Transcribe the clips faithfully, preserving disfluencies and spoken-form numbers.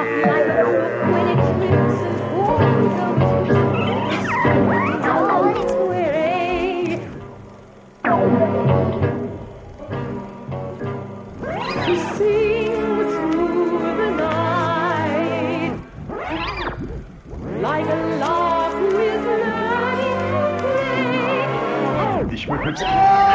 like a brook when it trips and falls over its course. It's on its way to sing through the night, like a lark who is learning to play. Ich will jetzt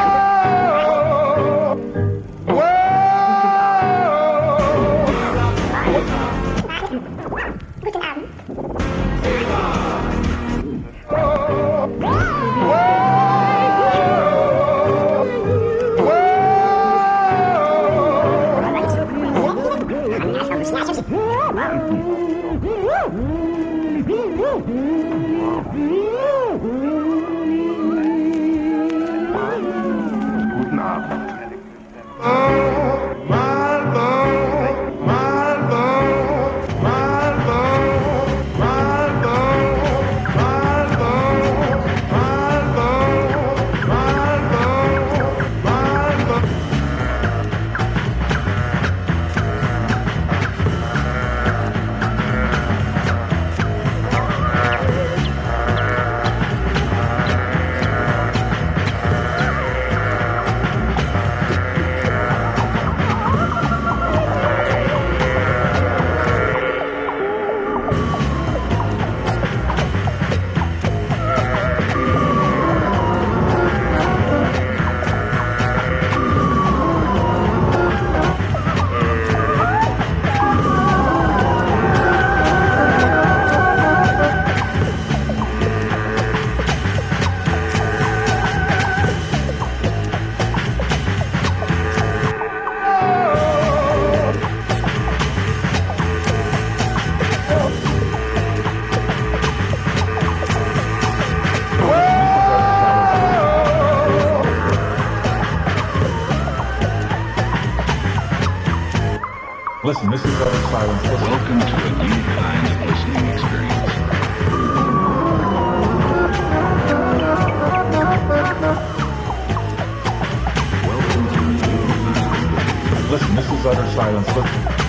Guten Abend. Listen, this is utter silence. Listen. Welcome to a new kind of listening experience. Welcome to a new kind of listening. Listen, this is utter silence. Listen.